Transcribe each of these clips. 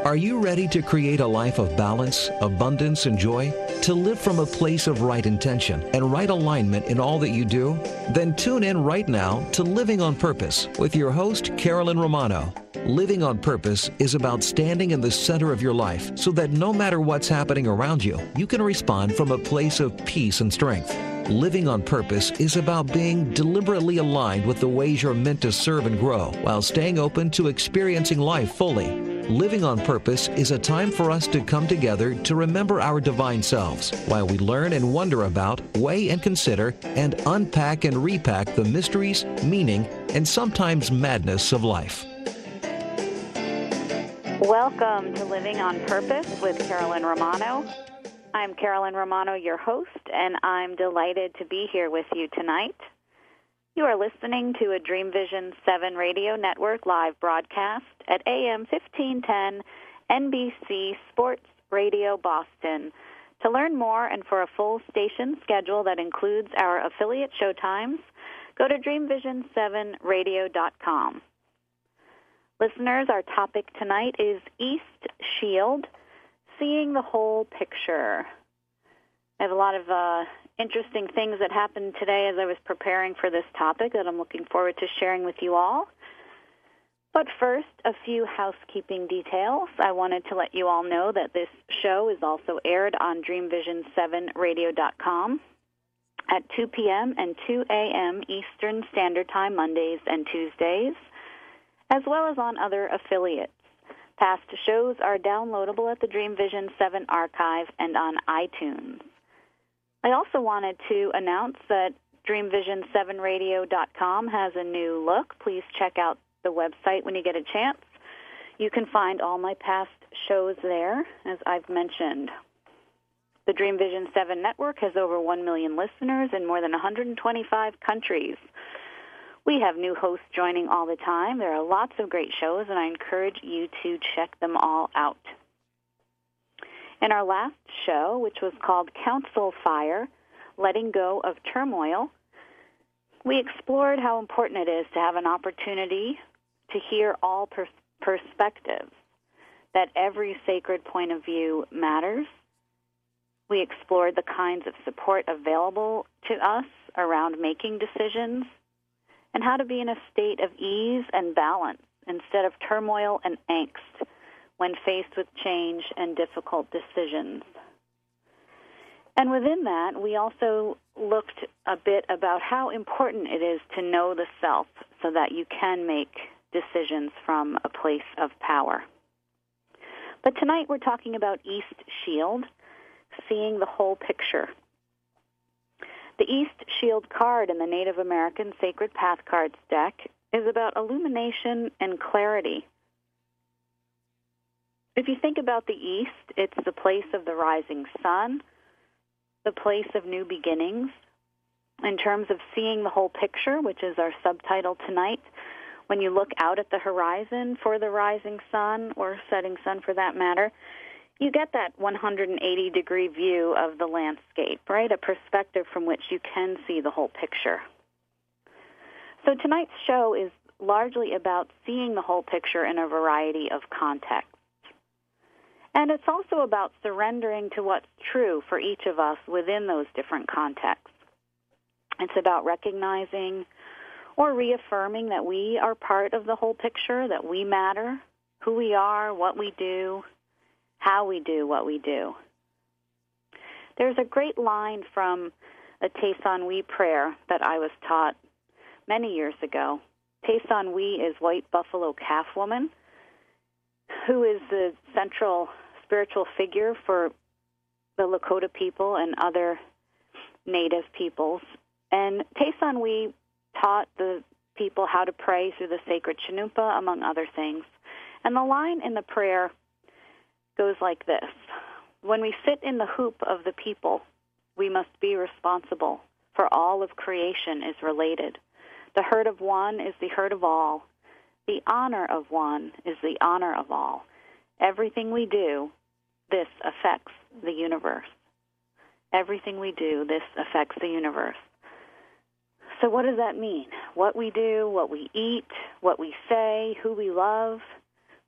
Are you ready to create a life of balance, abundance, and joy? To live from a place of right intention and right alignment in all that you do? Then tune in right now to Living on Purpose with your host, Carolyn Romano. Living on Purpose is about standing in the center of your life so that no matter what's happening around you, you can respond from a place of peace and strength. Living on Purpose is about being deliberately aligned with the ways you're meant to serve and grow while staying open to experiencing life fully. Living on Purpose is a time for us to come together to remember our divine selves while we learn and wonder about, weigh and consider, and unpack and repack the mysteries, meaning, and sometimes madness of life. Welcome to Living on Purpose with Carolyn Romano. I'm Carolyn Romano, your host, and I'm delighted to be here with you tonight. You are listening to a Dream Vision 7 Radio Network live broadcast at AM 1510 NBC Sports Radio Boston. To learn more and for a full station schedule that includes our affiliate showtimes, go to dreamvision7radio.com. Listeners, our topic tonight is East Shield, Seeing the Whole Picture. I have a lot of interesting things that happened today as I was preparing for this topic that I'm looking forward to sharing with you all. But first, a few housekeeping details. I wanted to let you all know that this show is also aired on dreamvision7radio.com at 2 p.m. and 2 a.m. Eastern Standard Time Mondays and Tuesdays, as well as on other affiliates. Past shows are downloadable at the Dream Vision 7 archive and on iTunes. I also wanted to announce that DreamVision7Radio.com has a new look. Please check out the website when you get a chance. You can find all my past shows there, as I've mentioned. The Dream Vision 7 network has over 1 million listeners in more than 125 countries. We have new hosts joining all the time. There are lots of great shows, and I encourage you to check them all out. In our last show, which was called Council Fire, Letting Go of Turmoil, we explored how important it is to have an opportunity to hear all perspectives, that every sacred point of view matters. We explored the kinds of support available to us around making decisions, and how to be in a state of ease and balance instead of turmoil and angst when faced with change and difficult decisions. And within that, we also looked a bit about how important it is to know the self so that you can make decisions from a place of power. But tonight we're talking about East Shield, seeing the whole picture. The East Shield card in the Native American Sacred Path Cards deck is about illumination and clarity. If you think about the East, it's the place of the rising sun, the place of new beginnings. In terms of seeing the whole picture, which is our subtitle tonight, when you look out at the horizon for the rising sun, or setting sun for that matter, you get that 180-degree view of the landscape, right? A perspective from which you can see the whole picture. So tonight's show is largely about seeing the whole picture in a variety of contexts. And it's also about surrendering to what's true for each of us within those different contexts. It's about recognizing or reaffirming that we are part of the whole picture, that we matter, who we are, what we do, how we do what we do. There's a great line from a Te San We prayer that I was taught many years ago. Te San We is White Buffalo Calf Woman, who is the central spiritual figure for the Lakota people and other native peoples. And Te San We taught the people how to pray through the sacred Chanunpa, among other things. And the line in the prayer goes like this: when we sit in the hoop of the people, we must be responsible, for all of creation is related. The hurt of one is the hurt of all. The honor of one is the honor of all. Everything we do, this affects the universe. Everything we do, this affects the universe. So what does that mean? What we do, what we eat, what we say, who we love,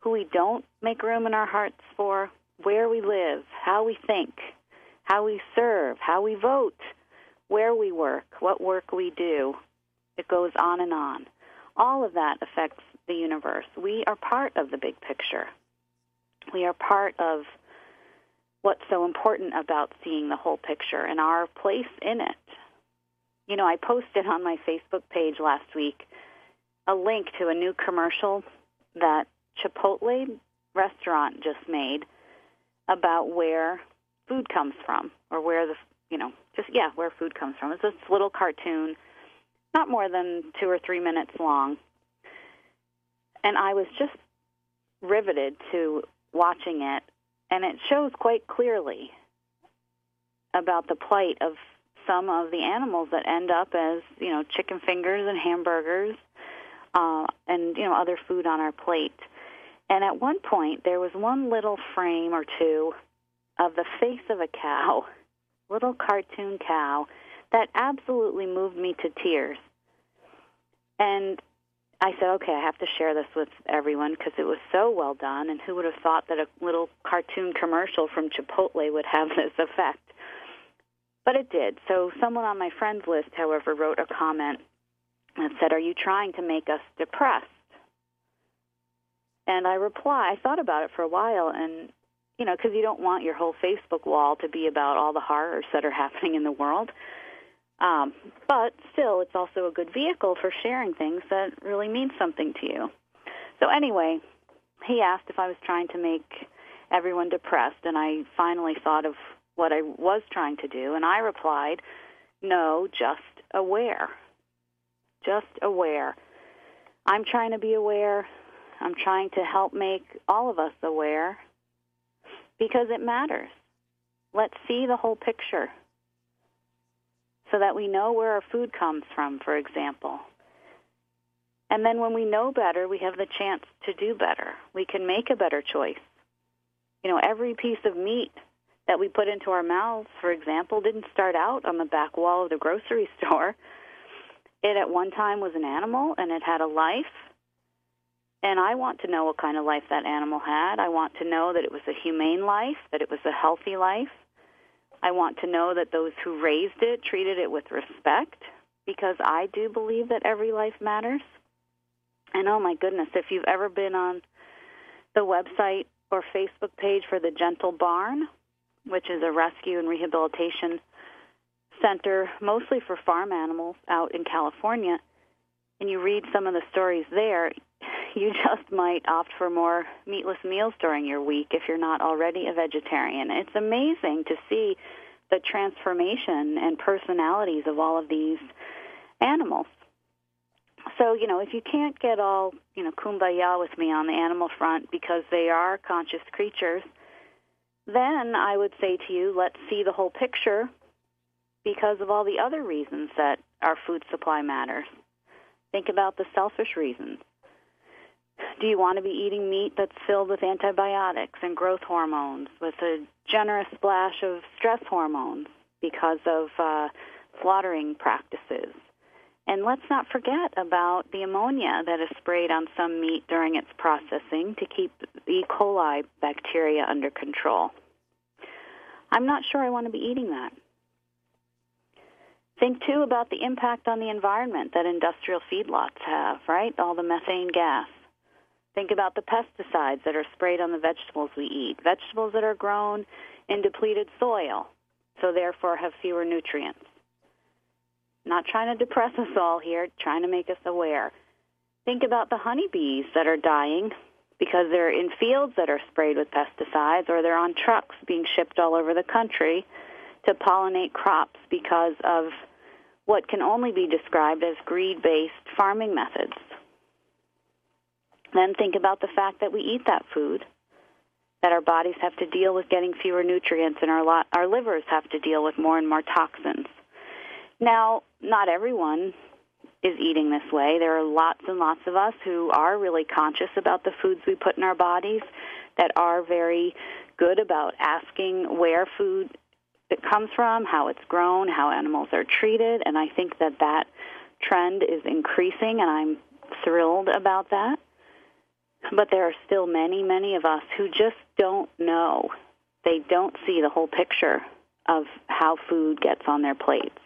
who we don't make room in our hearts for, where we live, how we think, how we serve, how we vote, where we work, what work we do. It goes on and on. All of that affects the universe. We are part of the big picture. We are part of what's so important about seeing the whole picture and our place in it. You know, I posted on my Facebook page last week a link to a new commercial that Chipotle restaurant just made about where food comes from, or where where food comes from. It's this little cartoon, not more than 2 or 3 minutes long. And I was just riveted to watching it, and it shows quite clearly about the plight of some of the animals that end up as, chicken fingers and hamburgers and, other food on our plate. And at one point, there was one little frame or two of the face of a cow, little cartoon cow, that absolutely moved me to tears. And I said, okay, I have to share this with everyone because it was so well done, and who would have thought that a little cartoon commercial from Chipotle would have this effect? But it did. So someone on my friends list, however, wrote a comment that said, are you trying to make us depressed? And I thought about it for a while, and, because you don't want your whole Facebook wall to be about all the horrors that are happening in the world. But still, it's also a good vehicle for sharing things that really mean something to you. So anyway, he asked if I was trying to make everyone depressed, and I finally thought of what I was trying to do, and I replied, no, just aware. Just aware. I'm trying to be aware. I'm trying to help make all of us aware because it matters. Let's see the whole picture so that we know where our food comes from, for example. And then when we know better, we have the chance to do better. We can make a better choice. Every piece of meat that we put into our mouths, for example, didn't start out on the back wall of the grocery store. It at one time was an animal, and it had a life. And I want to know what kind of life that animal had. I want to know that it was a humane life, that it was a healthy life. I want to know that those who raised it treated it with respect, because I do believe that every life matters. And oh my goodness, if you've ever been on the website or Facebook page for the Gentle Barn, which is a rescue and rehabilitation center mostly for farm animals out in California, and you read some of the stories there, you just might opt for more meatless meals during your week if you're not already a vegetarian. It's amazing to see the transformation and personalities of all of these animals. So, if you can't get all, kumbaya with me on the animal front because they are conscious creatures, then I would say to you, let's see the whole picture because of all the other reasons that our food supply matters. Think about the selfish reasons. Do you want to be eating meat that's filled with antibiotics and growth hormones with a generous splash of stress hormones because of slaughtering practices? And let's not forget about the ammonia that is sprayed on some meat during its processing to keep E. coli bacteria under control. I'm not sure I want to be eating that. Think, too, about the impact on the environment that industrial feedlots have, right? All the methane gas. Think about the pesticides that are sprayed on the vegetables we eat, vegetables that are grown in depleted soil, so therefore have fewer nutrients. Not trying to depress us all here, trying to make us aware. Think about the honeybees that are dying because they're in fields that are sprayed with pesticides, or they're on trucks being shipped all over the country to pollinate crops because of what can only be described as greed-based farming methods. Then think about the fact that we eat that food, that our bodies have to deal with getting fewer nutrients, and our livers have to deal with more and more toxins. Now, not everyone is eating this way. There are lots and lots of us who are really conscious about the foods we put in our bodies, that are very good about asking where food it comes from, how it's grown, how animals are treated, and I think that that trend is increasing, and I'm thrilled about that. But there are still many, many of us who just don't know. They don't see the whole picture of how food gets on their plates.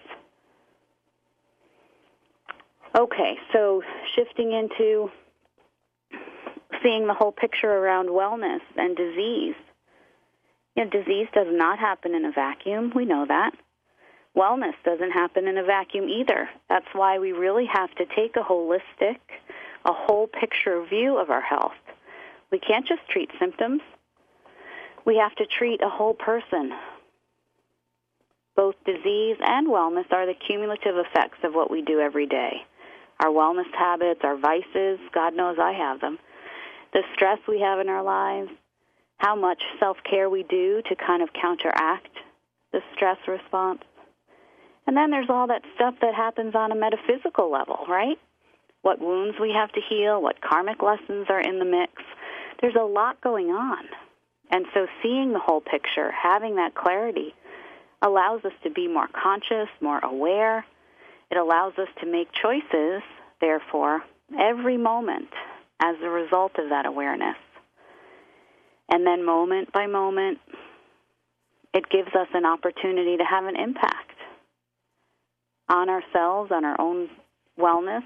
Okay, so shifting into seeing the whole picture around wellness and disease. Disease does not happen in a vacuum. We know that. Wellness doesn't happen in a vacuum either. That's why we really have to take a holistic, a whole picture view of our health. We can't just treat symptoms. We have to treat a whole person. Both disease and wellness are the cumulative effects of what we do every day. Our wellness habits, our vices, God knows I have them. The stress we have in our lives, how much self-care we do to kind of counteract the stress response. And then there's all that stuff that happens on a metaphysical level, right? What wounds we have to heal, what karmic lessons are in the mix. There's a lot going on. And so seeing the whole picture, having that clarity, allows us to be more conscious, more aware. It allows us to make choices, therefore, every moment as a result of that awareness. And then moment by moment, it gives us an opportunity to have an impact on ourselves, on our own wellness.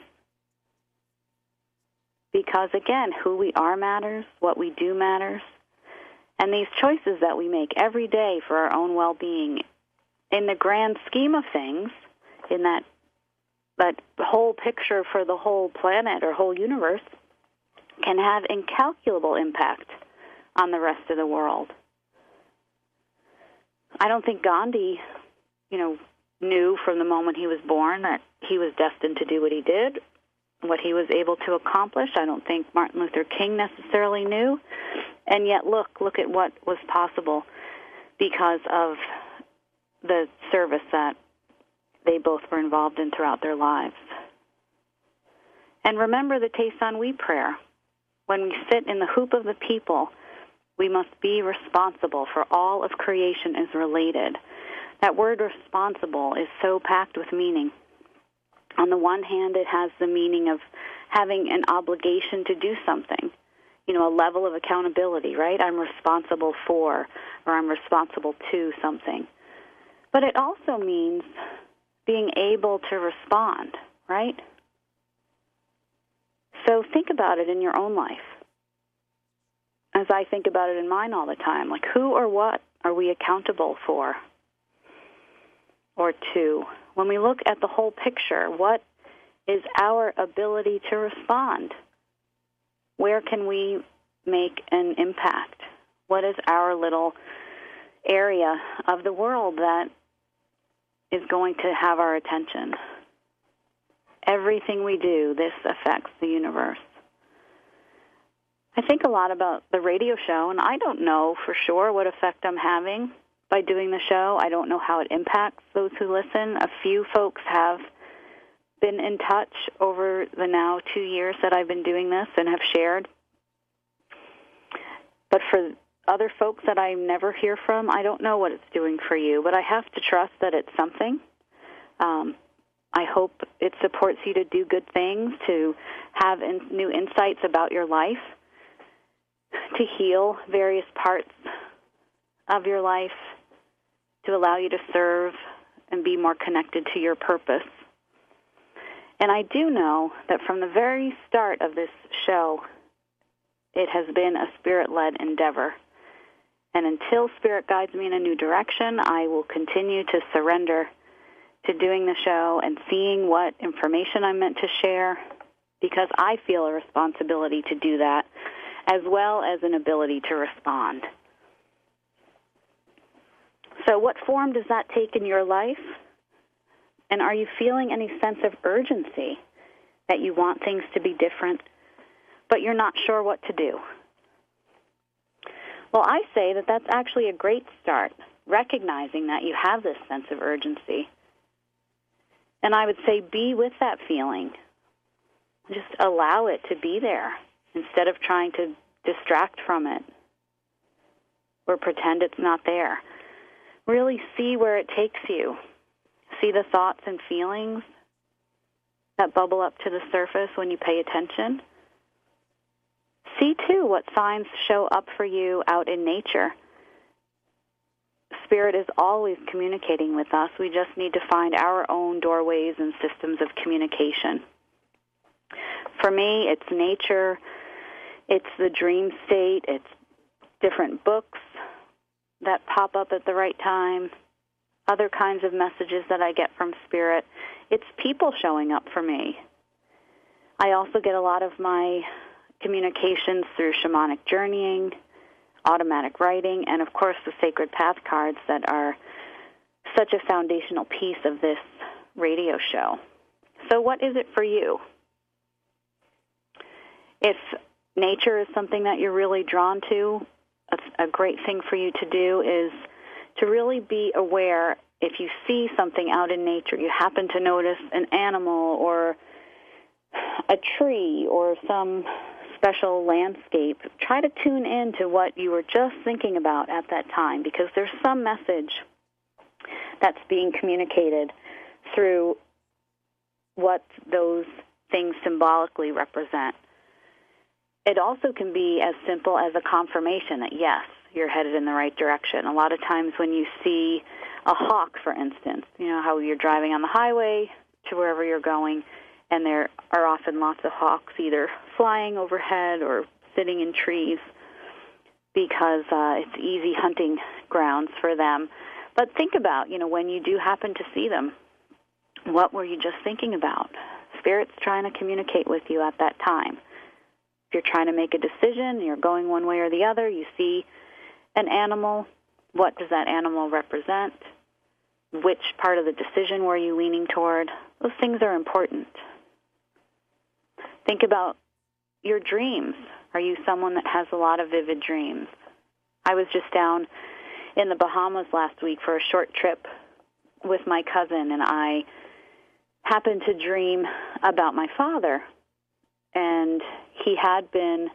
Because, again, who we are matters, what we do matters. And these choices that we make every day for our own well-being, in the grand scheme of things, in that whole picture for the whole planet or whole universe, can have incalculable impact on the rest of the world. I don't think Gandhi, knew from the moment he was born that he was destined to do what he did, what he was able to accomplish. I don't think Martin Luther King necessarily knew. And yet, look at what was possible because of the service that they both were involved in throughout their lives. And remember the Te San We prayer. When we sit in the hoop of the people, we must be responsible, for all of creation is related. That word responsible is so packed with meaning. On the one hand, it has the meaning of having an obligation to do something, a level of accountability, right? I'm responsible for, or I'm responsible to something. But it also means being able to respond, right? So think about it in your own life, as I think about it in mine all the time. Like, who or what are we accountable for or to? When we look at the whole picture, what is our ability to respond? Where can we make an impact? What is our little area of the world that is going to have our attention? Everything we do, this affects the universe. I think a lot about the radio show, and I don't know for sure what effect I'm having by doing the show. I don't know how it impacts those who listen. A few folks have been in touch over the now 2 years that I've been doing this and have shared. But for other folks that I never hear from, I don't know what it's doing for you, but I have to trust that it's something. I hope it supports you to do good things, to have new insights about your life, to heal various parts of your life, to allow you to serve and be more connected to your purpose. And I do know that from the very start of this show, it has been a Spirit-led endeavor. And until Spirit guides me in a new direction, I will continue to surrender to doing the show and seeing what information I'm meant to share, because I feel a responsibility to do that, as well as an ability to respond. So what form does that take in your life? And are you feeling any sense of urgency that you want things to be different, but you're not sure what to do? Well, I say that that's actually a great start, recognizing that you have this sense of urgency. And I would say be with that feeling. Just allow it to be there instead of trying to distract from it or pretend it's not there. Really see where it takes you. See the thoughts and feelings that bubble up to the surface when you pay attention. see, too, what signs show up for you out in nature. Spirit is always communicating with us. We just need to find our own doorways and systems of communication. For me, it's nature, it's the dream state, it's different books that pop up at the right time, other kinds of messages that I get from Spirit. It's people showing up for me. I also get a lot of my communications through shamanic journeying, automatic writing, and, of course, the Sacred Path cards that are such a foundational piece of this radio show. So what is it for you? If nature is something that you're really drawn to, a great thing for you to do is to really be aware if you see something out in nature, you happen to notice an animal or a tree or some special landscape, try to tune in to what you were just thinking about at that time, because there's some message that's being communicated through what those things symbolically represent. It also can be as simple as a confirmation that, yes, you're headed in the right direction. A lot of times when you see a hawk, for instance, you know how you're driving on the highway to wherever you're going, and there are often lots of hawks either flying overhead or sitting in trees because it's easy hunting grounds for them. But think about, when you do happen to see them, what were you just thinking about? Spirit's trying to communicate with you at that time. If you're trying to make a decision, you're going one way or the other, you see an animal, what does that animal represent? Which part of the decision were you leaning toward? Those things are important. Think about your dreams. Are you someone that has a lot of vivid dreams? I was just down in the Bahamas last week for a short trip with my cousin, and I happened to dream about my father. And he had been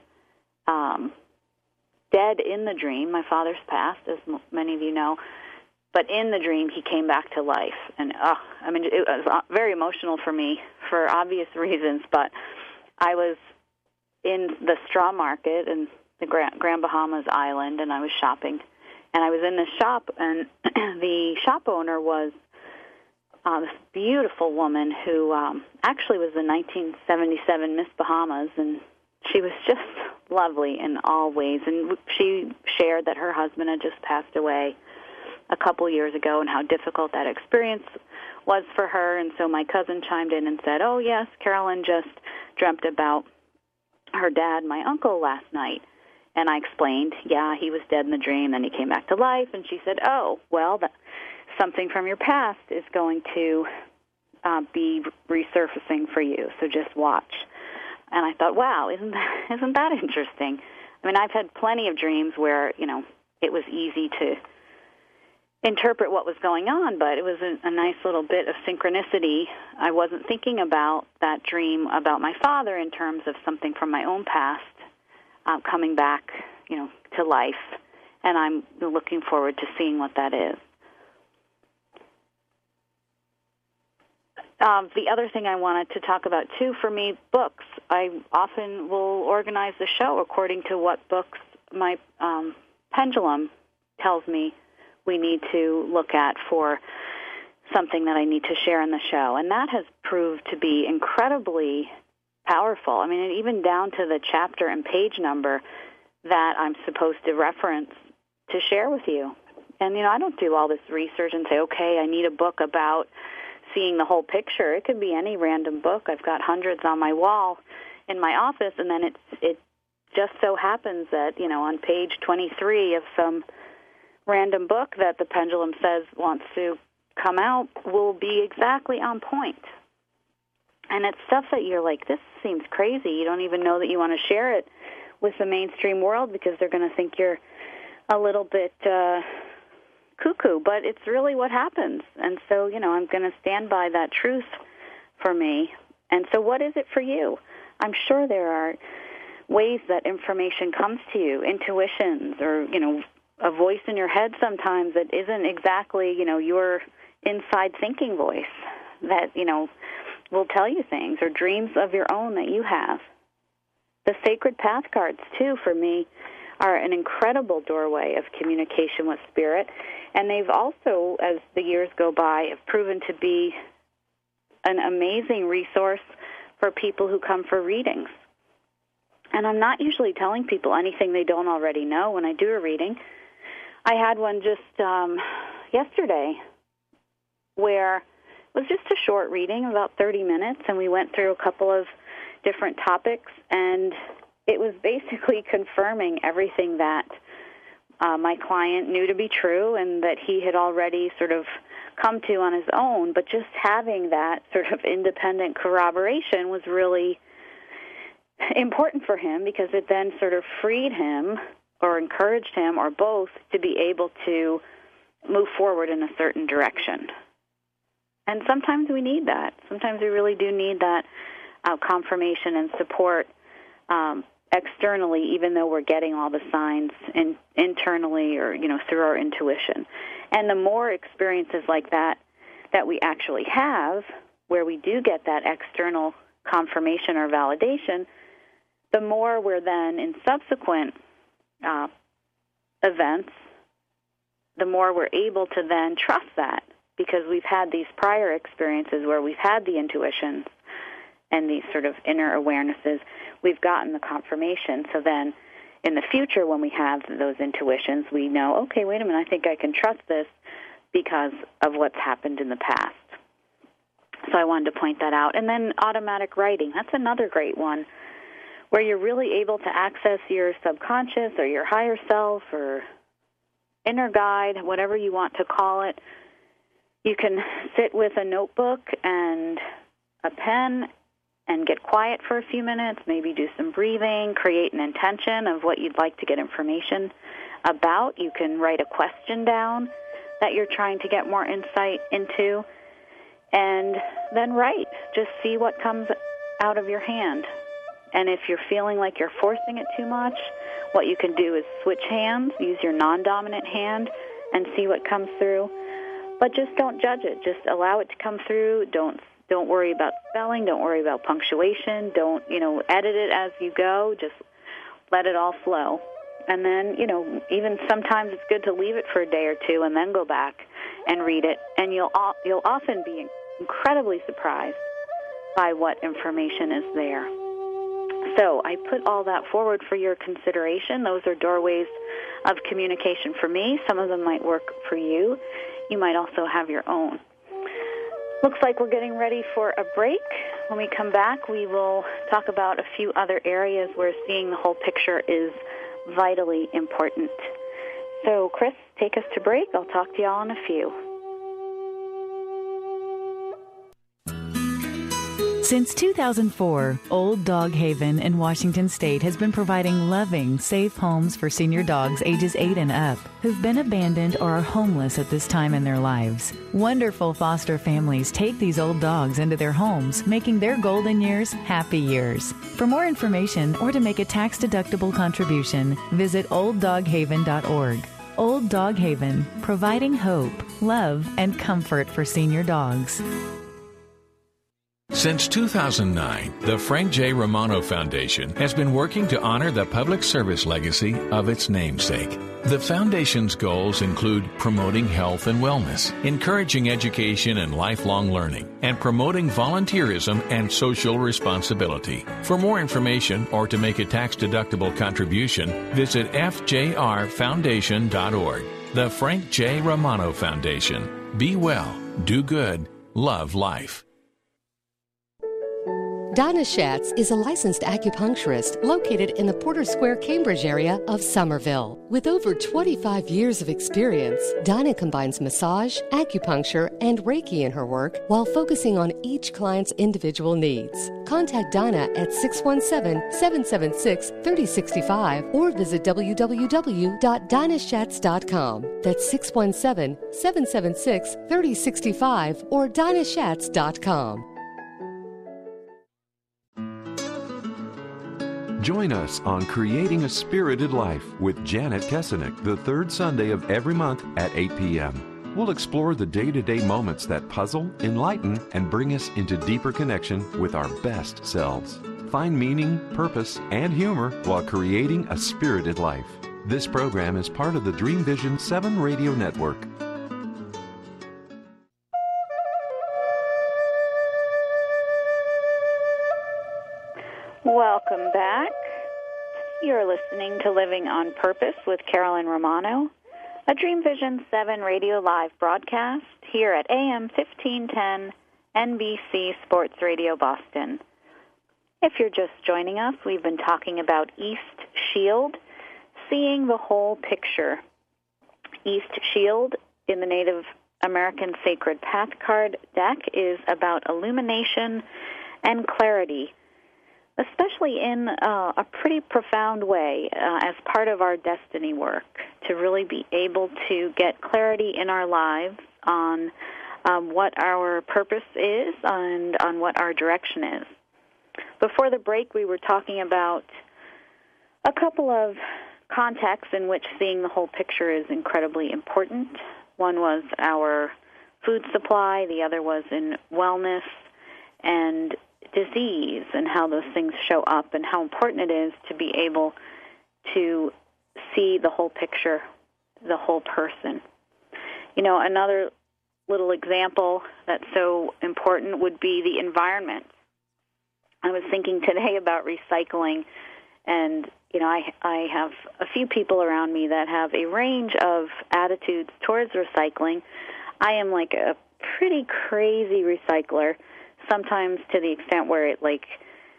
dead in the dream. My father's passed, as many of you know. But in the dream, he came back to life. And, it was very emotional for me for obvious reasons. But I was in the straw market in the Grand Bahamas Island, and I was shopping. And I was in this shop, and the shop owner was this beautiful woman who actually was the 1977 Miss Bahamas, and she was just lovely in all ways. And she shared that her husband had just passed away a couple years ago and how difficult that experience was for her. And so my cousin chimed in and said, "Oh, yes, Carolyn just dreamt about her dad, my uncle, last night." And I explained, yeah, he was dead in the dream, then he came back to life. And she said, "Oh, well, something from your past is going to be resurfacing for you, so just watch." And I thought, wow, isn't that interesting? I mean, I've had plenty of dreams where, it was easy to interpret what was going on, but it was a nice little bit of synchronicity. I wasn't thinking about that dream about my father in terms of something from my own past coming back, to life, and I'm looking forward to seeing what that is. The other thing I wanted to talk about, too, for me, books. I often will organize the show according to what books my pendulum tells me we need to look at for something that I need to share in the show. And that has proved to be incredibly powerful. I mean, even down to the chapter and page number that I'm supposed to reference to share with you. And, I don't do all this research and say, okay, I need a book about seeing the whole picture. It could be any random book. I've got hundreds on my wall in my office, and then it just so happens that, on page 23 of some random book that the pendulum says wants to come out will be exactly on point. And it's stuff that you're like, this seems crazy. You don't even know that you want to share it with the mainstream world because they're going to think you're a little bit cuckoo, but it's really what happens. And so, I'm going to stand by that truth for me. And so what is it for you? I'm sure there are ways that information comes to you, intuitions or, a voice in your head sometimes that isn't exactly, your inside thinking voice that, will tell you things, or dreams of your own that you have The Sacred Path cards, too, for me, are an incredible doorway of communication with Spirit. And they've also, as the years go by, have proven to be an amazing resource for people who come for readings. And I'm not usually telling people anything they don't already know when I do a reading. I had one just yesterday where it was just a short reading, about 30 minutes, and we went through a couple of different topics, and it was basically confirming everything that my client knew to be true and that he had already sort of come to on his own, but just having that sort of independent corroboration was really important for him because it then sort of freed him or encouraged him or both to be able to move forward in a certain direction. And sometimes we need that. Sometimes we really do need that confirmation and support externally, even though we're getting all the signs internally or, through our intuition. And the more experiences like that we actually have, where we do get that external confirmation or validation, the more we're then in subsequent events, the more we're able to then trust that because we've had these prior experiences where we've had the intuitions and these sort of inner awarenesses, we've gotten the confirmation. So then in the future when we have those intuitions, we know, okay, wait a minute, I think I can trust this because of what's happened in the past. So I wanted to point that out. And then automatic writing, that's another great one, where you're really able to access your subconscious or your higher self or inner guide, whatever you want to call it. You can sit with a notebook and a pen and get quiet for a few minutes, maybe do some breathing, create an intention of what you'd like to get information about. You can write a question down that you're trying to get more insight into, and then write. Just see what comes out of your hand. And if you're feeling like you're forcing it too much, what you can do is switch hands, use your non-dominant hand, and see what comes through. But just don't judge it. Just allow it to come through. Don't worry about spelling. Don't worry about punctuation. Don't, edit it as you go. Just let it all flow. And then, even sometimes it's good to leave it for a day or two and then go back and read it. And you'll often be incredibly surprised by what information is there. So I put all that forward for your consideration. Those are doorways of communication for me. Some of them might work for you. You might also have your own. Looks like we're getting ready for a break. When we come back, we will talk about a few other areas where seeing the whole picture is vitally important. So, Chris, take us to break. I'll talk to you all in a few. Since 2004, Old Dog Haven in Washington State has been providing loving, safe homes for senior dogs ages 8 and up who've been abandoned or are homeless at this time in their lives. Wonderful foster families take these old dogs into their homes, making their golden years happy years. For more information or to make a tax-deductible contribution, visit olddoghaven.org. Old Dog Haven, providing hope, love, and comfort for senior dogs. Since 2009, the Frank J. Romano Foundation has been working to honor the public service legacy of its namesake. The Foundation's goals include promoting health and wellness, encouraging education and lifelong learning, and promoting volunteerism and social responsibility. For more information or to make a tax-deductible contribution, visit fjrfoundation.org. The Frank J. Romano Foundation. Be well, do good, love life. Donna Schatz is a licensed acupuncturist located in the Porter Square, Cambridge area of Somerville. With over 25 years of experience, Donna combines massage, acupuncture, and Reiki in her work while focusing on each client's individual needs. Contact Donna at 617-776-3065 or visit www.donnaschatz.com. That's 617-776-3065 or donnaschatz.com. Join us on Creating a Spirited Life with Janet Kesenick the third Sunday of every month at 8 p.m. We'll explore the day-to-day moments that puzzle, enlighten, and bring us into deeper connection with our best selves. Find meaning, purpose, and humor while creating a spirited life. This program is part of the Dream Vision 7 radio network. Welcome back. You're listening to Living on Purpose with Carolyn Romano, a Dream Vision 7 radio live broadcast here at AM 1510 NBC Sports Radio Boston. If you're just joining us, we've been talking about East Shield, seeing the whole picture. East Shield in the Native American Sacred Path card deck is about illumination and clarity, especially in a pretty profound way as part of our destiny work, to really be able to get clarity in our lives on what our purpose is and on what our direction is. Before the break, we were talking about a couple of contexts in which seeing the whole picture is incredibly important. One was our food supply, the other was in wellness and disease and how those things show up and how important it is to be able to see the whole picture, the whole person. You know, another little example that's so important would be the environment. I was thinking today about recycling, and, you know, I have a few people around me that have a range of attitudes towards recycling. I am like a pretty crazy recycler, sometimes to the extent where it, like,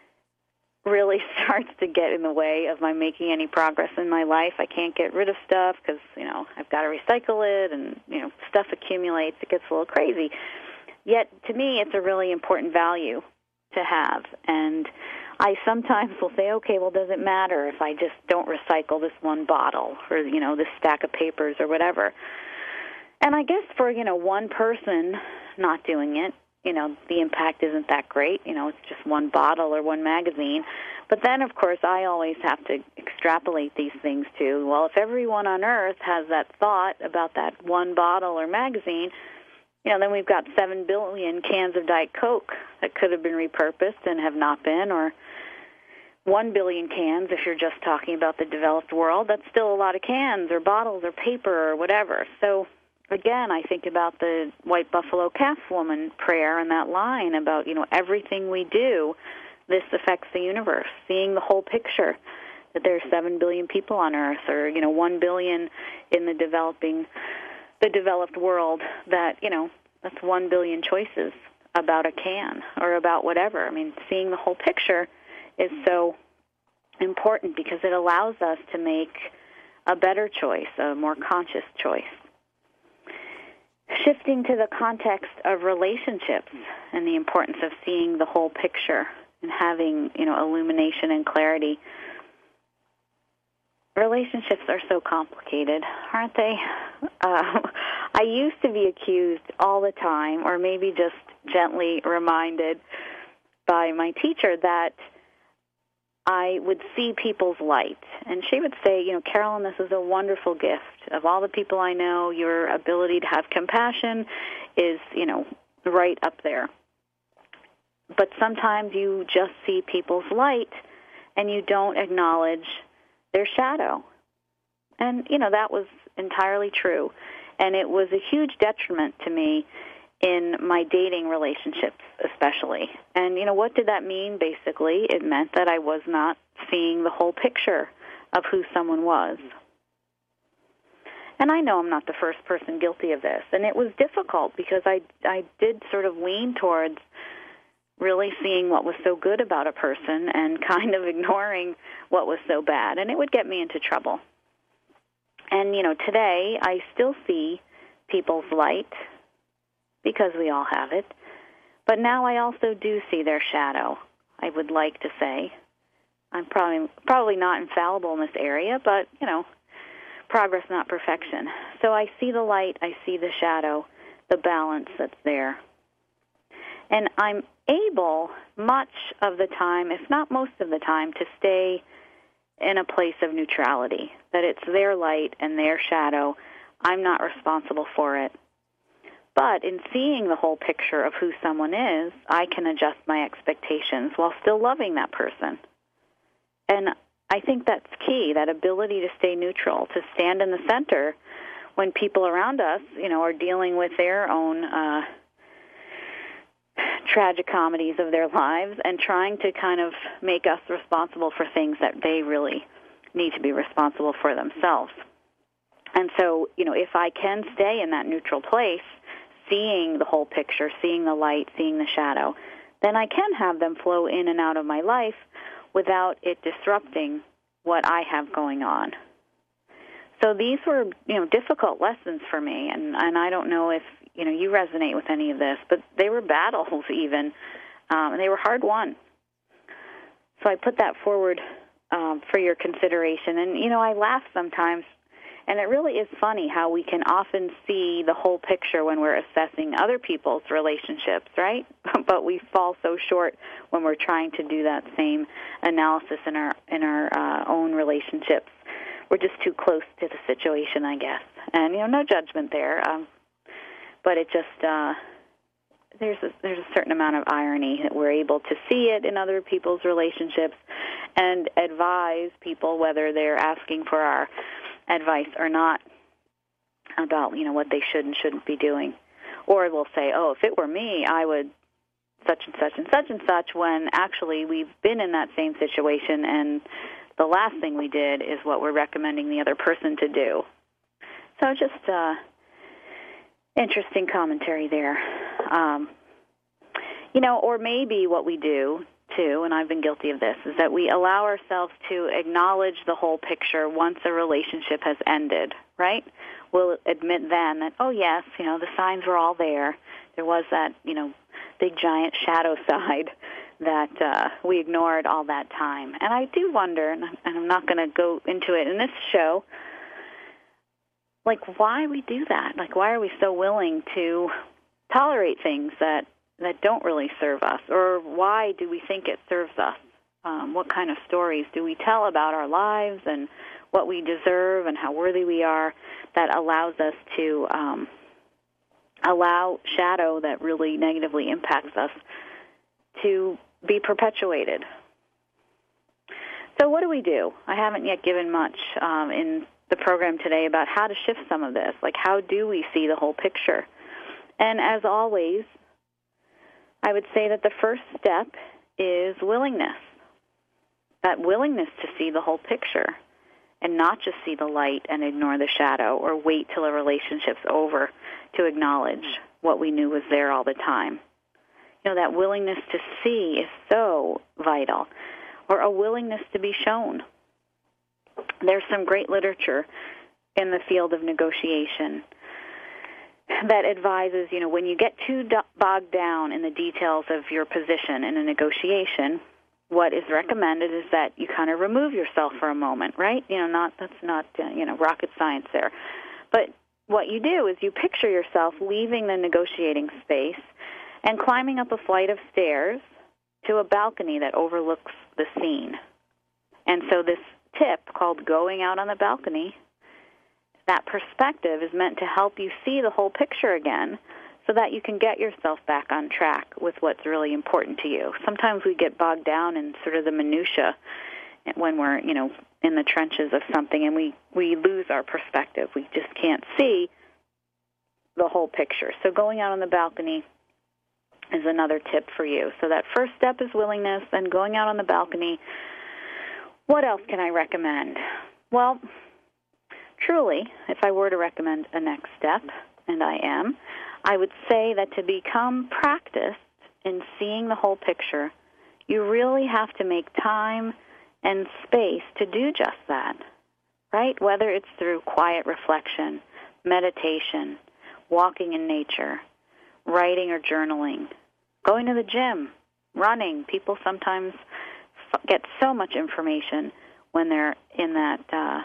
really starts to get in the way of my making any progress in my life. I can't get rid of stuff because, you know, I've got to recycle it, and, you know, stuff accumulates. It gets a little crazy. Yet, to me, it's a really important value to have. And I sometimes will say, okay, well, does it matter if I just don't recycle this one bottle or, you know, this stack of papers or whatever? And I guess for, you know, one person not doing it, you know, the impact isn't that great. You know, it's just one bottle or one magazine. But then, of course, I always have to extrapolate these things to, well, if everyone on Earth has that thought about that one bottle or magazine, you know, then we've got 7 billion cans of Diet Coke that could have been repurposed and have not been, or 1 billion cans if you're just talking about the developed world. That's still a lot of cans or bottles or paper or whatever. So, again, I think about the White Buffalo Calf Woman prayer and that line about, you know, everything we do, this affects the universe, seeing the whole picture, that there's 7 billion people on Earth, or, you know, 1 billion in the developed world, that, you know, that's 1 billion choices about a can or about whatever. I mean, seeing the whole picture is so important because it allows us to make a better choice, a more conscious choice. Shifting to the context of relationships and the importance of seeing the whole picture and having, you know, illumination and clarity. Relationships are so complicated, aren't they? I used to be accused all the time, or maybe just gently reminded by my teacher, that I would see people's light. And she would say, you know, Carolyn, this is a wonderful gift. Of all the people I know, your ability to have compassion is, you know, right up there. But sometimes you just see people's light and you don't acknowledge their shadow. And, you know, that was entirely true. And it was a huge detriment to me in my dating relationships especially. And, you know, what did that mean? Basically, it meant that I was not seeing the whole picture of who someone was. And I know I'm not the first person guilty of this. And it was difficult because I did sort of lean towards really seeing what was so good about a person and kind of ignoring what was so bad. And it would get me into trouble. And, you know, today I still see people's light because we all have it. But now I also do see their shadow, I would like to say. I'm probably not infallible in this area, but, you know, progress, not perfection. So I see the light, I see the shadow, the balance that's there. And I'm able much of the time, if not most of the time, to stay in a place of neutrality, that it's their light and their shadow. I'm not responsible for it. But in seeing the whole picture of who someone is, I can adjust my expectations while still loving that person. And I think that's key, that ability to stay neutral, to stand in the center when people around us, are dealing with their own tragic comedies of their lives and trying to kind of make us responsible for things that they really need to be responsible for themselves. And so, if I can stay in that neutral place, seeing the whole picture, seeing the light, seeing the shadow, then I can have them flow in and out of my life without it disrupting what I have going on. So these were, difficult lessons for me, and I don't know if, you resonate with any of this, but they were battles even, and they were hard won. So I put that forward for your consideration. And, I laugh sometimes, and it really is funny how we can often see the whole picture when we're assessing other people's relationships, right? But we fall so short when we're trying to do that same analysis in our own relationships. We're just too close to the situation, I guess. And, no judgment there. But it just, there's a certain amount of irony that we're able to see it in other people's relationships and advise people, whether they're asking for our advice or not, about, what they should and shouldn't be doing. Or we'll say, oh, if it were me, I would such and such and such and such, when actually we've been in that same situation, and the last thing we did is what we're recommending the other person to do. So just interesting commentary there. Or maybe what we do, too, and I've been guilty of this, is that we allow ourselves to acknowledge the whole picture once a relationship has ended, right? We'll admit then that, oh, yes, the signs were all there. There was that, big giant shadow side that we ignored all that time. And I do wonder, and I'm not going to go into it in this show, why we do that. Why are we so willing to tolerate things that don't really serve us? Or why do we think it serves us? What kind of stories do we tell about our lives and what we deserve and how worthy we are that allows us to allow shadow that really negatively impacts us to be perpetuated? So what do we do? I haven't yet given much in the program today about how to shift some of this. How do we see the whole picture? And as always, I would say that the first step is willingness. That willingness to see the whole picture and not just see the light and ignore the shadow or wait till a relationship's over to acknowledge what we knew was there all the time. That willingness to see is so vital, or a willingness to be shown. There's some great literature in the field of negotiation that advises, when you get too bogged down in the details of your position in a negotiation, what is recommended is that you kind of remove yourself for a moment, right? That's not rocket science there. But what you do is you picture yourself leaving the negotiating space and climbing up a flight of stairs to a balcony that overlooks the scene. And so this tip called going out on the balcony, that perspective is meant to help you see the whole picture again so that you can get yourself back on track with what's really important to you. Sometimes we get bogged down in sort of the minutia when we're, in the trenches of something, and we lose our perspective. We just can't see the whole picture. So going out on the balcony is another tip for you. So that first step is willingness, then going out on the balcony. What else can I recommend? Well, truly, if I were to recommend a next step, and I am, I would say that to become practiced in seeing the whole picture, you really have to make time and space to do just that, right? Whether it's through quiet reflection, meditation, walking in nature, writing or journaling, going to the gym, running. People sometimes get so much information when they're in that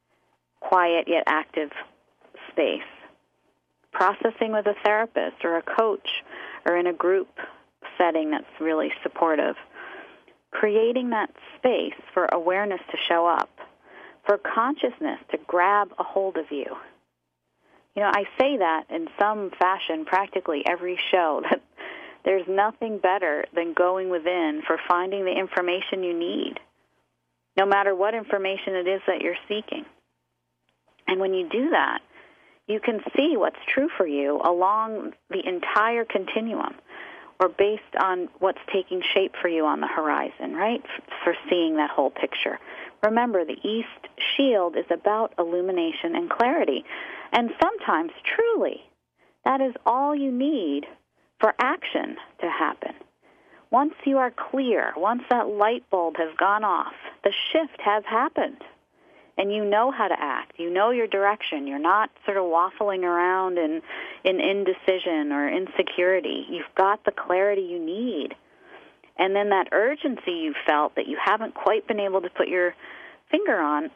quiet yet active space. Processing with a therapist or a coach or in a group setting that's really supportive. Creating that space for awareness to show up, for consciousness to grab a hold of you. I say that in some fashion practically every show, that there's nothing better than going within for finding the information you need, no matter what information it is that you're seeking. And when you do that, you can see what's true for you along the entire continuum, or based on what's taking shape for you on the horizon, right, for seeing that whole picture. Remember, the East Shield is about illumination and clarity. And sometimes, truly, that is all you need for action to happen. Once you are clear, once that light bulb has gone off, the shift has happened. And you know how to act. You know your direction. You're not sort of waffling around in indecision or insecurity. You've got the clarity you need. And then that urgency you felt that you haven't quite been able to put your finger on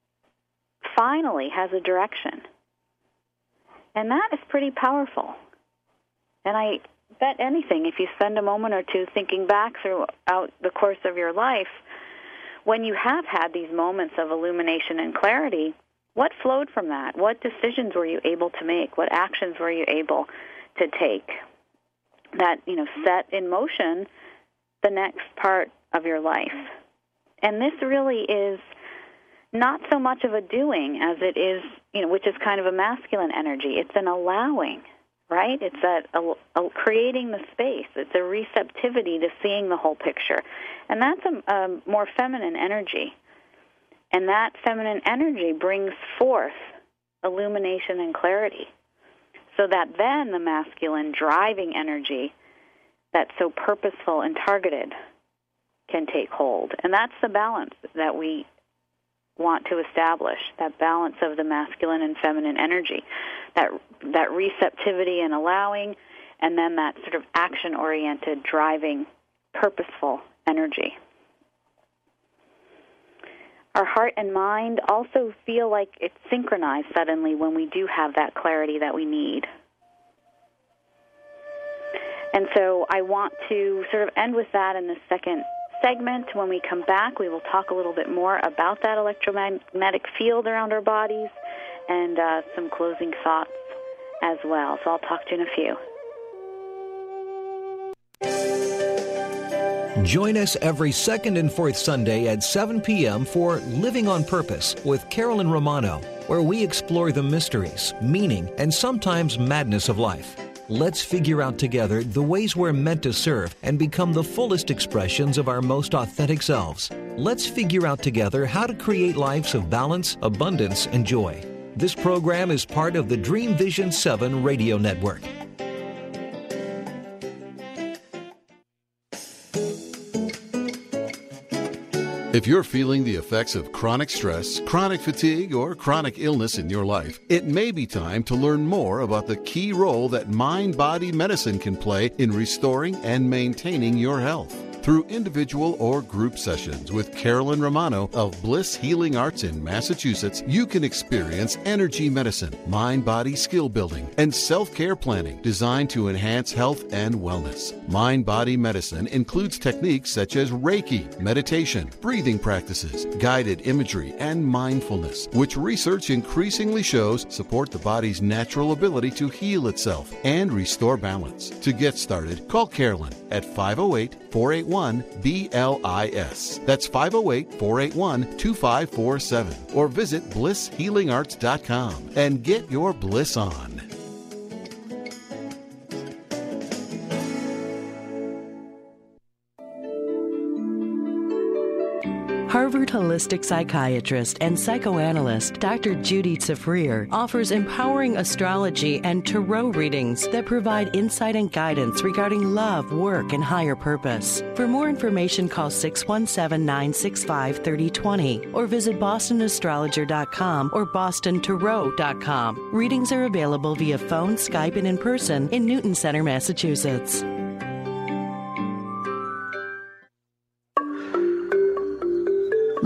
finally has a direction. And that is pretty powerful. And I bet anything, if you spend a moment or two thinking back throughout the course of your life, when you have had these moments of illumination and clarity, what flowed from that? What decisions were you able to make? What actions were you able to take that, set in motion the next part of your life? And this really is not so much of a doing as it is, which is kind of a masculine energy. It's an allowing, right? It's a creating the space. It's a receptivity to seeing the whole picture. And that's a more feminine energy. And that feminine energy brings forth illumination and clarity, so that then the masculine driving energy that's so purposeful and targeted can take hold. And that's the balance that we want to establish, that balance of the masculine and feminine energy, that receptivity and allowing, and then that sort of action-oriented, driving, purposeful energy. Our heart and mind also feel like it's synchronized suddenly when we do have that clarity that we need. And so I want to sort of end with that in the second segment. When we come back, we will talk a little bit more about that electromagnetic field around our bodies and some closing thoughts as well. So I'll talk to you in a few. Join us every second and fourth Sunday at 7 p.m. for Living on Purpose with Carolyn Romano, where we explore the mysteries, meaning, and sometimes madness of life. Let's figure out together the ways we're meant to serve and become the fullest expressions of our most authentic selves. Let's figure out together how to create lives of balance, abundance, and joy. This program is part of the Dream Vision 7 radio network. If you're feeling the effects of chronic stress, chronic fatigue, or chronic illness in your life, it may be time to learn more about the key role that mind-body medicine can play in restoring and maintaining your health. Through individual or group sessions with Carolyn Romano of Bliss Healing Arts in Massachusetts, you can experience energy medicine, mind-body skill building, and self-care planning designed to enhance health and wellness. Mind-body medicine includes techniques such as Reiki, meditation, breathing practices, guided imagery, and mindfulness, which research increasingly shows support the body's natural ability to heal itself and restore balance. To get started, call Carolyn at 508-481-BLIS. That's 508-481-2547. Or visit blisshealingarts.com and get your bliss on. Harvard holistic psychiatrist and psychoanalyst Dr. Judy Tsafrir offers empowering astrology and tarot readings that provide insight and guidance regarding love, work, and higher purpose. For more information, call 617-965-3020 or visit bostonastrologer.com or bostontarot.com. Readings are available via phone, Skype, and in person in Newton Center, Massachusetts.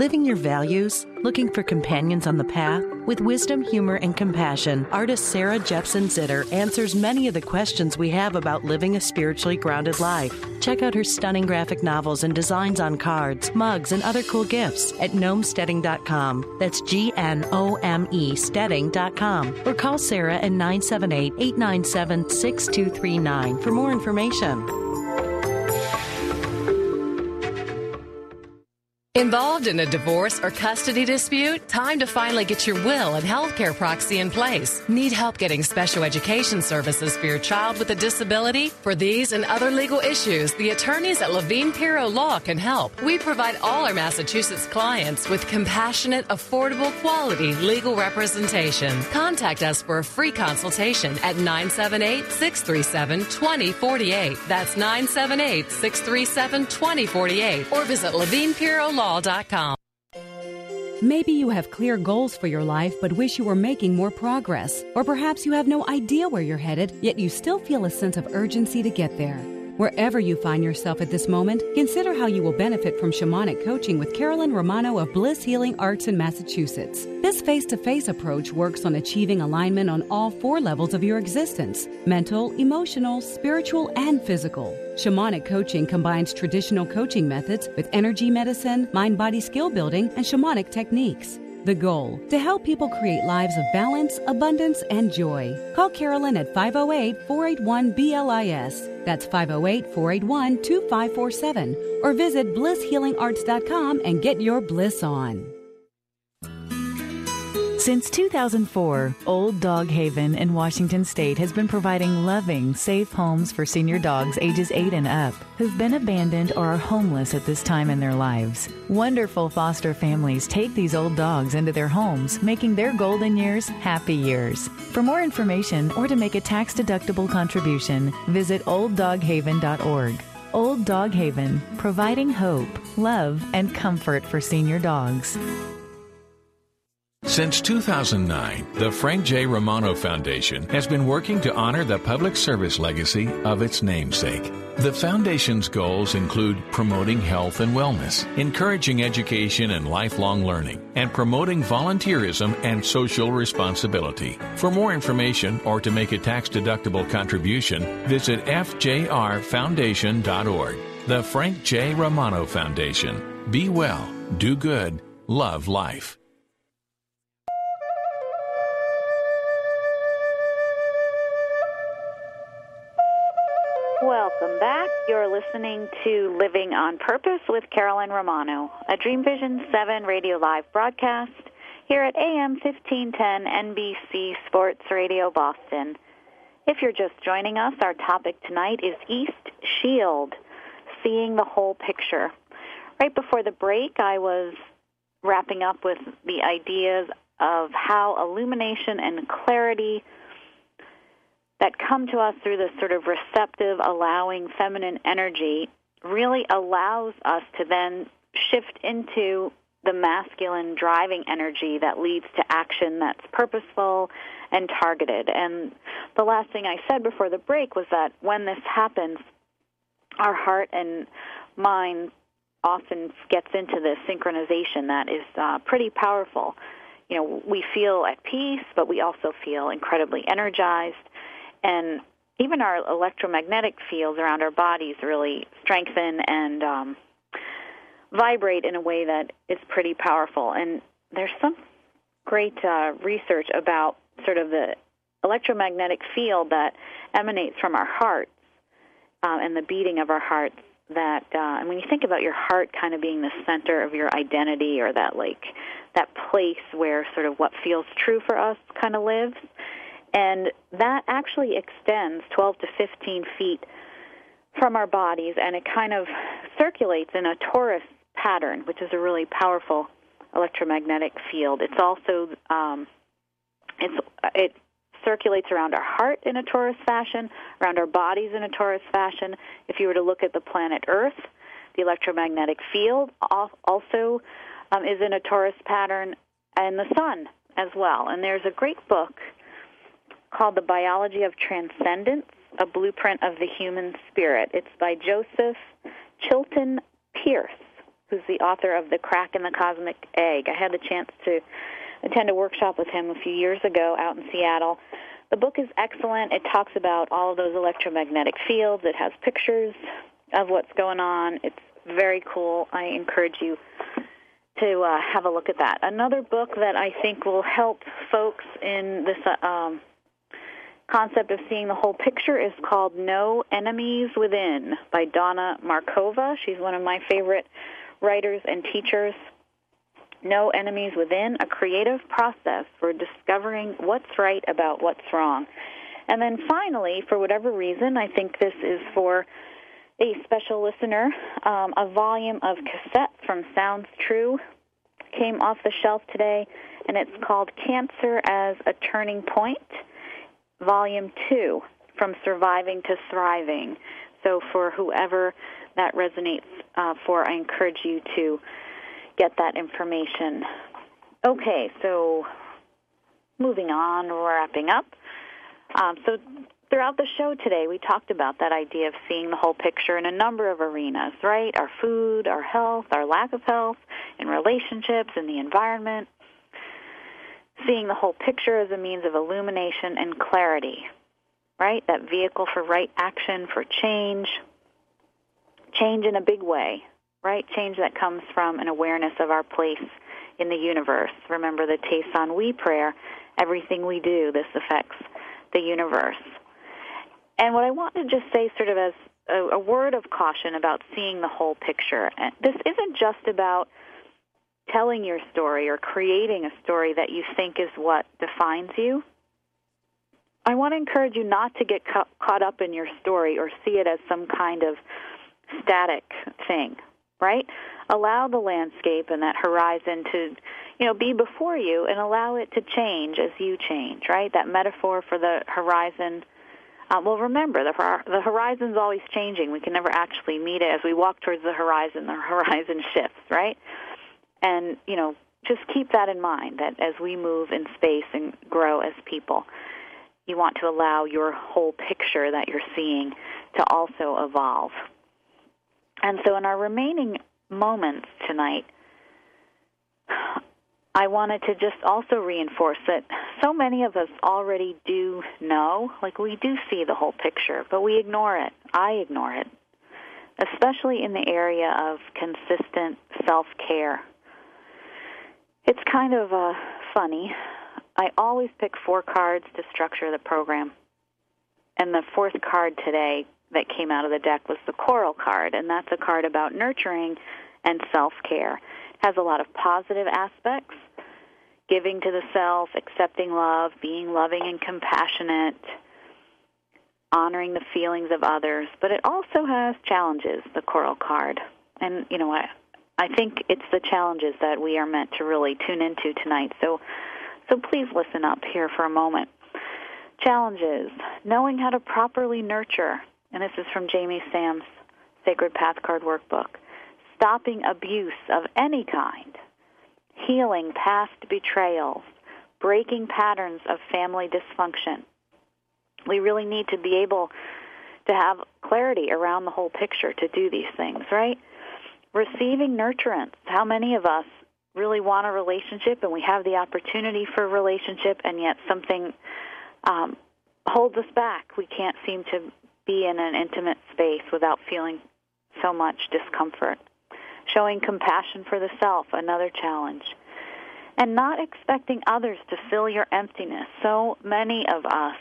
Living your values? Looking for companions on the path? With wisdom, humor, and compassion, artist Sarah Jepson Zitter answers many of the questions we have about living a spiritually grounded life. Check out her stunning graphic novels and designs on cards, mugs, and other cool gifts at gnomesteading.com. That's GNOME steading.com. Or call Sarah at 978-897-6239 for more information. Involved in a divorce or custody dispute? Time to finally get your will and healthcare proxy in place. Need help getting special education services for your child with a disability? For these and other legal issues, the attorneys at Levine Pirro Law can help. We provide all our Massachusetts clients with compassionate, affordable, quality legal representation. Contact us for a free consultation at 978-637-2048. That's 978-637-2048. Or visit LevinePirroLaw.com. Maybe you have clear goals for your life but wish you were making more progress. Or perhaps you have no idea where you're headed, yet you still feel a sense of urgency to get there. Wherever you find yourself at this moment, consider how you will benefit from shamanic coaching with Carolyn Romano of Bliss Healing Arts in Massachusetts. This face-to-face approach works on achieving alignment on all 4 levels of your existence: mental, emotional, spiritual, and physical. Shamanic coaching combines traditional coaching methods with energy medicine, mind-body skill building, and shamanic techniques. The goal, to help people create lives of balance, abundance, and joy. Call Carolyn at 508-481-BLIS. That's 508-481-2547. Or visit blisshealingarts.com and get your bliss on. Since 2004, Old Dog Haven in Washington State has been providing loving, safe homes for senior dogs ages 8 and up who've been abandoned or are homeless at this time in their lives. Wonderful foster families take these old dogs into their homes, making their golden years happy years. For more information or to make a tax-deductible contribution, visit olddoghaven.org. Old Dog Haven, providing hope, love, and comfort for senior dogs. Since 2009, the Frank J. Romano Foundation has been working to honor the public service legacy of its namesake. The foundation's goals include promoting health and wellness, encouraging education and lifelong learning, and promoting volunteerism and social responsibility. For more information or to make a tax-deductible contribution, visit fjrfoundation.org. The Frank J. Romano Foundation. Be well, do good, love life. Welcome back. You're listening to Living on Purpose with Carolyn Romano, a Dream Vision 7 radio live broadcast here at AM 1510 NBC Sports Radio Boston. If you're just joining us, our topic tonight is East Shield, seeing the whole picture. Right before the break, I was wrapping up with the ideas of how illumination and clarity that come to us through this sort of receptive, allowing feminine energy really allows us to then shift into the masculine driving energy that leads to action that's purposeful and targeted. And the last thing I said before the break was that when this happens, our heart and mind often gets into this synchronization that is pretty powerful. You know, we feel at peace, but we also feel incredibly energized. And even our electromagnetic fields around our bodies really strengthen and vibrate in a way that is pretty powerful. And there's some great research about sort of the electromagnetic field that emanates from our hearts and the beating of our hearts. That and when you think about your heart kind of being the center of your identity, or that place where sort of what feels true for us kind of lives. And that actually extends 12 to 15 feet from our bodies, and it kind of circulates in a torus pattern, which is a really powerful electromagnetic field. It's also it circulates around our heart in a torus fashion, around our bodies in a torus fashion. If you were to look at the planet Earth, the electromagnetic field also is in a torus pattern, and the sun as well. And there's a great book called The Biology of Transcendence, A Blueprint of the Human Spirit. It's by Joseph Chilton Pierce. who's the author of The Crack in the Cosmic Egg. I had the chance to attend a workshop with him a few years ago out in Seattle. The book is excellent. It talks about all of those electromagnetic fields. It has pictures of what's going on. It's very cool. I encourage you to have a look at that. Another book that I think will help folks in this concept of seeing the whole picture is called No Enemies Within by Donna Markova. She's one of my favorite writers and teachers. No Enemies Within, a creative process for discovering what's right about what's wrong. And then finally, for whatever reason, I think this is for a special listener, a volume of cassettes from Sounds True came off the shelf today, and it's called Cancer as a Turning Point, Volume 2, From Surviving to Thriving. So for whoever that resonates for, I encourage you to get that information. Okay, so moving on, wrapping up. So throughout the show today, we talked about that idea of seeing the whole picture in a number of arenas, right? Our food, our health, our lack of health, in relationships, in the environment. Seeing the whole picture as a means of illumination and clarity, right? That vehicle for right action, for change in a big way, right? Change that comes from an awareness of our place in the universe. Remember the Te San We prayer, everything we do, this affects the universe. And what I want to just say sort of as a word of caution about seeing the whole picture, and this isn't just about telling your story or creating a story that you think is what defines you. I want to encourage you not to get caught up in your story or see it as some kind of static thing, right? Allow the landscape and that horizon to, be before you and allow it to change as you change, right? That metaphor for the horizon. Well, remember, the horizon's always changing. We can never actually meet it. As we walk towards the horizon shifts, right? And, just keep that in mind, that as we move in space and grow as people, you want to allow your whole picture that you're seeing to also evolve. And so in our remaining moments tonight, I wanted to just also reinforce that so many of us already do know, like we do see the whole picture, but we ignore it. I ignore it, especially in the area of consistent self-care. It's kind of funny. I always pick 4 cards to structure the program. And the 4th card today that came out of the deck was the Coral card, and that's a card about nurturing and self-care. It has a lot of positive aspects, giving to the self, accepting love, being loving and compassionate, honoring the feelings of others. But it also has challenges, the Coral card. And, I think it's the challenges that we are meant to really tune into tonight. So please listen up here for a moment. Challenges, knowing how to properly nurture, and this is from Jamie Sam's Sacred Path Card Workbook. Stopping abuse of any kind, healing past betrayals, breaking patterns of family dysfunction. We really need to be able to have clarity around the whole picture to do these things, right? Receiving nurturance. How many of us really want a relationship and we have the opportunity for a relationship, and yet something holds us back? We can't seem to be in an intimate space without feeling so much discomfort. Showing compassion for the self, another challenge. And not expecting others to fill your emptiness. So many of us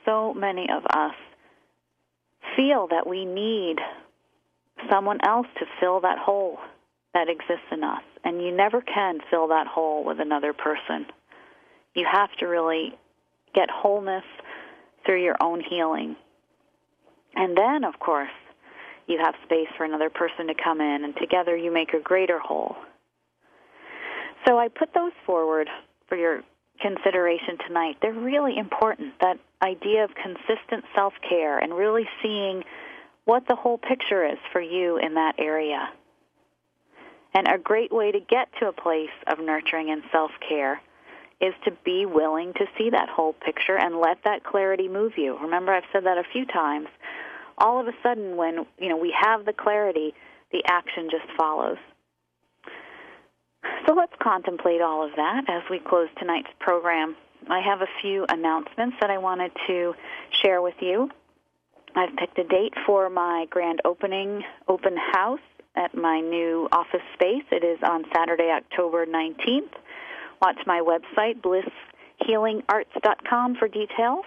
feel that we need someone else to fill that hole that exists in us. And you never can fill that hole with another person. You have to really get wholeness through your own healing. And then, of course, you have space for another person to come in, and together you make a greater whole. So I put those forward for your consideration tonight. They're really important, that idea of consistent self-care and really seeing what the whole picture is for you in that area. And a great way to get to a place of nurturing and self-care is to be willing to see that whole picture and let that clarity move you. Remember, I've said that a few times. All of a sudden, when we have the clarity, the action just follows. So let's contemplate all of that as we close tonight's program. I have a few announcements that I wanted to share with you. I've picked a date for my grand open house at my new office space. It is on Saturday, October 19th. Watch my website, blisshealingarts.com, for details.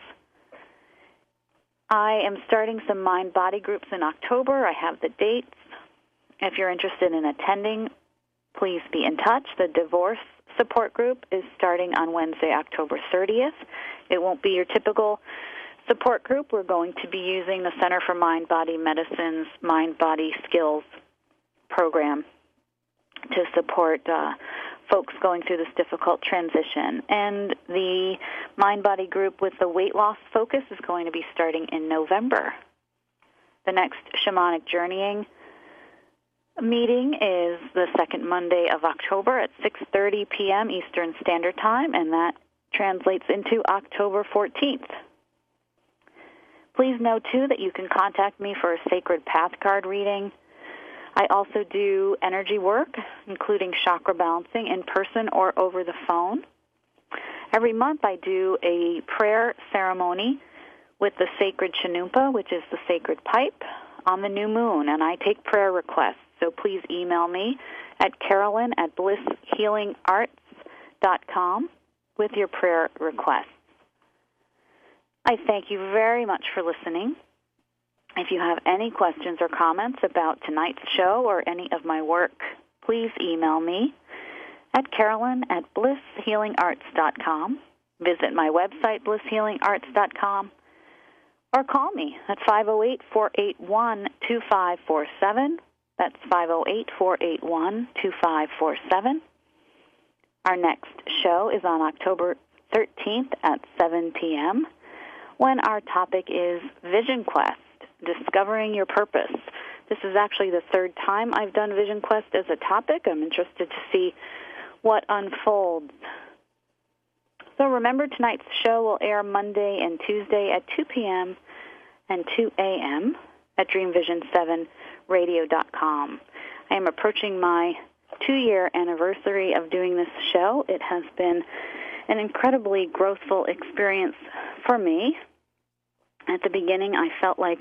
I am starting some mind-body groups in October. I have the dates. If you're interested in attending, please be in touch. The divorce support group is starting on Wednesday, October 30th. It won't be your typical support group. We're going to be using the Center for Mind-Body Medicine's Mind-Body Skills program to support folks going through this difficult transition. And the Mind-Body group with the weight loss focus is going to be starting in November. The next Shamanic Journeying meeting is the second Monday of October at 6:30 p.m. Eastern Standard Time, and that translates into October 14th. Please know, too, that you can contact me for a Sacred Path card reading. I also do energy work, including chakra balancing, in person or over the phone. Every month I do a prayer ceremony with the Sacred Chanunpa, which is the sacred pipe, on the new moon, and I take prayer requests. So please email me at Carolyn@blisshealingarts.com with your prayer requests. I thank you very much for listening. If you have any questions or comments about tonight's show or any of my work, please email me at Carolyn@blisshealingarts.com. Visit my website, blisshealingarts.com, or call me at 508-481-2547. That's 508-481-2547. Our next show is on October 13th at 7 p.m. when our topic is Vision Quest, Discovering Your Purpose. This is actually the third time I've done Vision Quest as a topic. I'm interested to see what unfolds. So remember, tonight's show will air Monday and Tuesday at 2 p.m. and 2 a.m. at DreamVision7radio.com. I am approaching my 2-year anniversary of doing this show. It has been an incredibly growthful experience for me. At the beginning, I felt like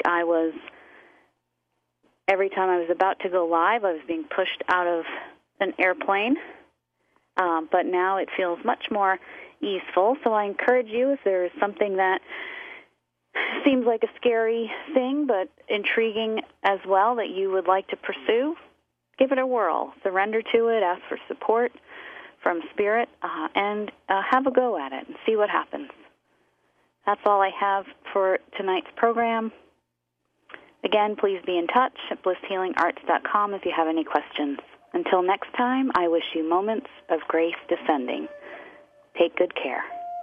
every time I was about to go live, I was being pushed out of an airplane. But now it feels much more easeful. So I encourage you, if there is something that seems like a scary thing but intriguing as well that you would like to pursue, give it a whirl. Surrender to it, ask for support from Spirit, and have a go at it and see what happens. That's all I have for tonight's program. Again, please be in touch at blisshealingarts.com if you have any questions. Until next time, I wish you moments of grace descending. Take good care.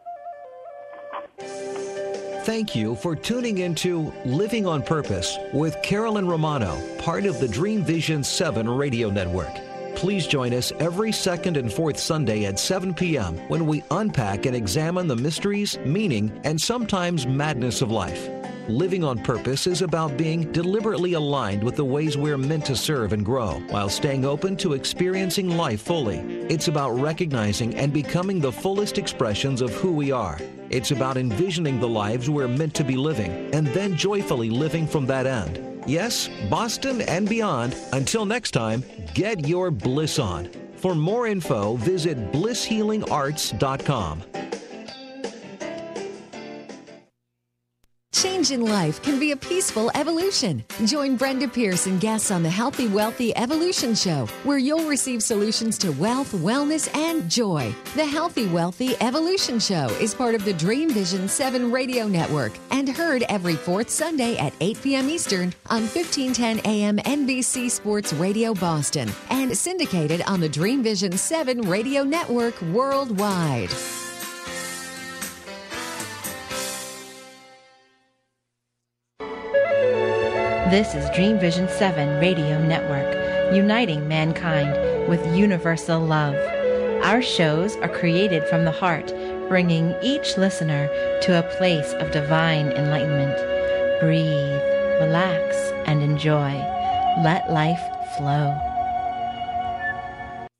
Thank you for tuning into Living on Purpose with Carolyn Romano, part of the Dream Vision 7 radio network. Please join us every second and fourth Sunday at 7 p.m. when we unpack and examine the mysteries, meaning, and sometimes madness of life. Living on Purpose is about being deliberately aligned with the ways we're meant to serve and grow while staying open to experiencing life fully. It's about recognizing and becoming the fullest expressions of who we are. It's about envisioning the lives we're meant to be living and then joyfully living from that end. Yes, Boston and beyond. Until next time, get your bliss on. For more info, visit blisshealingarts.com. Change in life can be a peaceful evolution. Join Brenda Pierce and guests on the Healthy Wealthy Evolution Show, where you'll receive solutions to wealth, wellness, and joy. The Healthy Wealthy Evolution Show is part of the Dream Vision 7 radio network and heard every fourth Sunday at 8 p.m. Eastern on 1510 AM NBC Sports Radio Boston and syndicated on the Dream Vision 7 radio network worldwide. This is Dream Vision 7 Radio Network, uniting mankind with universal love. Our shows are created from the heart, bringing each listener to a place of divine enlightenment. Breathe, relax, and enjoy. Let life flow.